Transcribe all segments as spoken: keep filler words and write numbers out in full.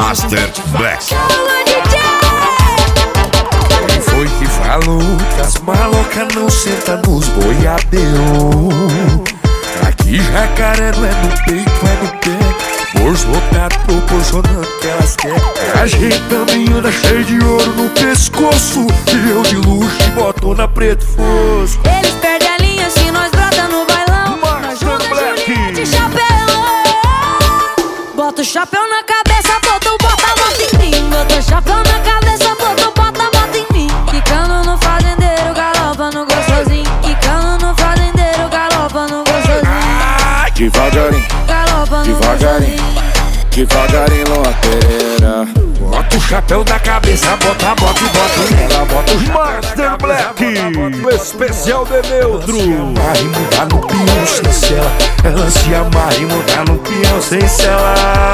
Master Black. Quem foi que falou que as malocas não sentam nos boiadeus? Aqui jacaré não é no peito, é no pé. Bolso lotado proporcionando que elas querem. Ajeitando e anda cheio de ouro no pescoço. E eu de luxo e botona preto fosco. Eles perdem a linha se nós brota no bailão. Nós junta Juliette e chapéu. Bota o chapéu na cabeça, bota o bota, bota em mim. Bota o chapéu na cabeça, bota o bota, bota em mim. Quicando no fazendeiro, galopa no gostosinho. Quicando no fazendeiro, galopa no gostosinho. Devagarinho, Galopa no devagarinho, gostosinho. devagarinho, loteira. Bota o chapéu da cabeça, bota, bota e bota nela. Bota o Master Black, o especial de neutro. amarra e mudar no peão sem cela. Ela se amarra e mudar no peão sem cela.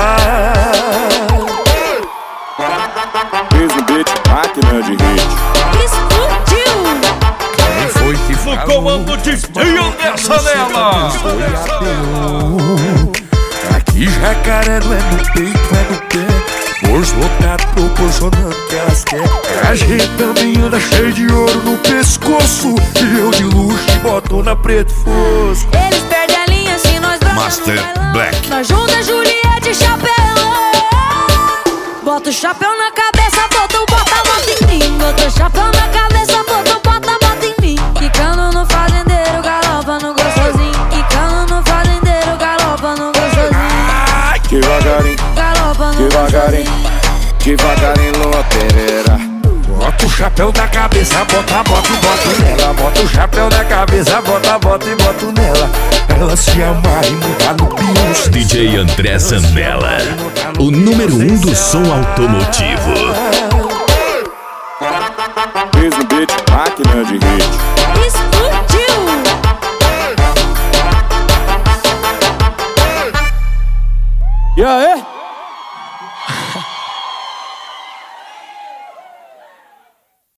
Fiz no beat, máquina de hit. Explodiu! Quem foi que falou? No comando de Ian dessa nela. Aqui jacaré não é no peito, é no pé. Bolso lotado proporcionando que elas querem. Ajeitando e anda cheio de ouro no pescoço. E eu de luxo e botona preto fosco. Eles perdem a linha se nós brota Master no bailão. Black. Nós junta Juliette e chapéu. Bota o chapéu na cabeça, bota o bota, bota em mim. Bota o chapéu na cabeça, bota o bota, bota em mim. Quicando no fazendeiro, galopa no gostosinho. Quicando no fazendeiro, galopa no gostosinho. Devagarinho, Galopa no devagarinho, gostosinho. devagarinho, loteira. Bota o chapéu da cabeça, bota, bota e bota nela. Bota o chapéu da cabeça, bota, bota e bota nela. Ela se amarra e muda no piso. D J André Zanella, o número um do som automotivo. Fiz no beat, máquina de hit. Explodiu! E aí?